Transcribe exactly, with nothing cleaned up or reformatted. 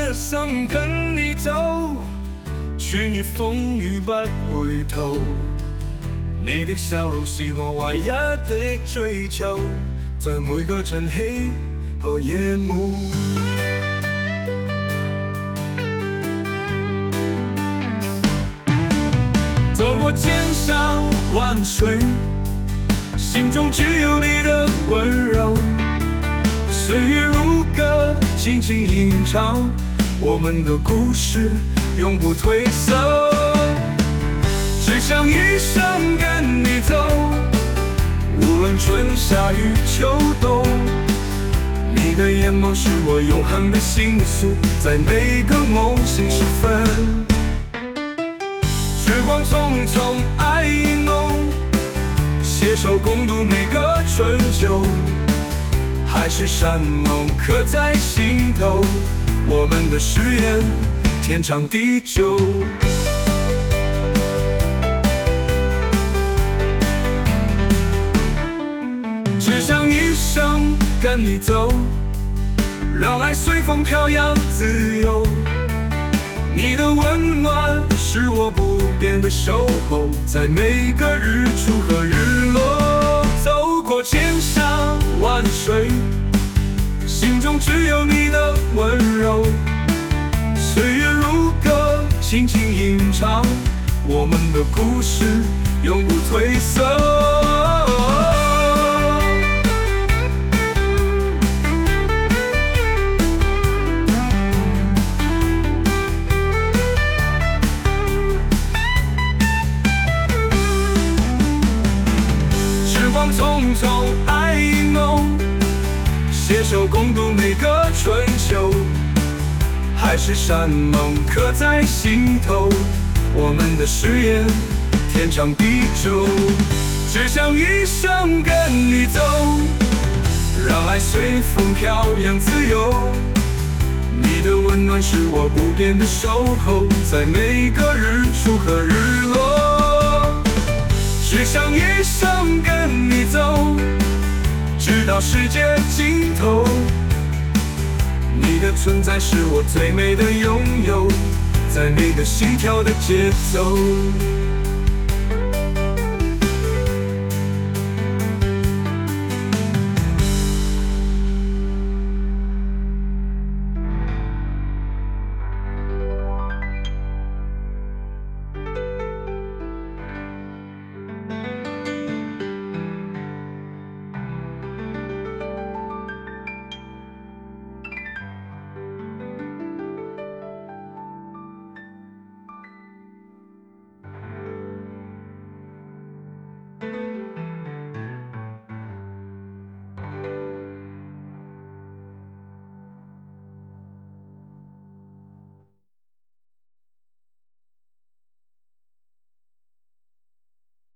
的想跟你走，却遇风雨不回頭。你的笑容是我唯一的追求，在每個晨曦和夜幕。走過千山萬水，心中只有你的溫柔。歲月如歌，輕輕吟唱，我們的故事永不褪色。只想一生跟你走，無論春夏與秋冬。你的眼眸是我永恆的心訴，在每個夢醒時分。時光匆匆，愛意濃，攜手共度每個春秋。海誓山盟刻在心頭，我們的誓言天長地久。只想一生跟你走，讓愛隨風飄揚自由。你的溫暖是我不變的守候，在每個日出和日落。走過千山萬水，心中只有你的溫柔。歲月如歌，輕輕吟唱，我們的故事永不褪色。匆匆，愛意濃，攜手共度每個春秋。海誓山盟刻在心頭，我們的誓言天長地久。只想一生跟你走，讓愛隨風飄揚自由。你的溫暖是我不變的守候，在每個日出和日落。只想一生跟你走，直到世界盡頭。你的存在是我最美的擁有，在每個心跳的節奏。